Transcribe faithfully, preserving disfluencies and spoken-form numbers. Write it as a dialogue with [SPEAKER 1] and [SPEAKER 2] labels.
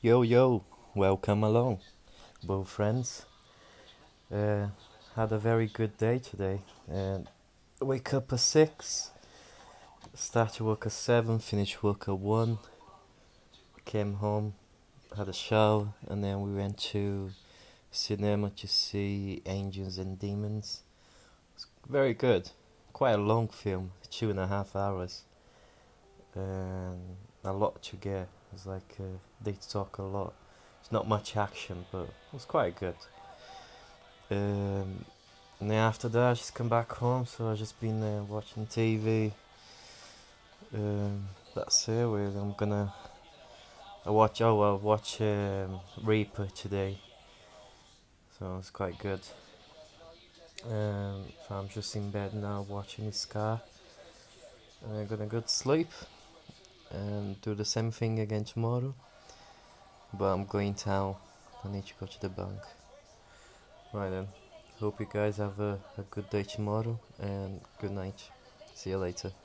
[SPEAKER 1] Yo, yo, welcome along, both friends. Uh, had a very good day today. And wake up at six, started work at seven, finished work at one, came home, had a shower, and then we went to cinema to see Angels and Demons. Very good. Quite a long film, two and a half hours, and a lot to get. It's like uh, they talk a lot. It's not much action, but it was quite good. Um, and then after that, I just come back home, so I've just been uh, watching T V. Um, that's it. Really. I'm gonna. I watch. Oh, I watch um, Reaper today, so it's quite good. Um, so I'm just in bed now watching Scar, and I'm gonna go to sleep and do the same thing again tomorrow. But I'm going town. I need to go to the bank. Right then. Hope you guys have a, a good day tomorrow, and good night. See you later.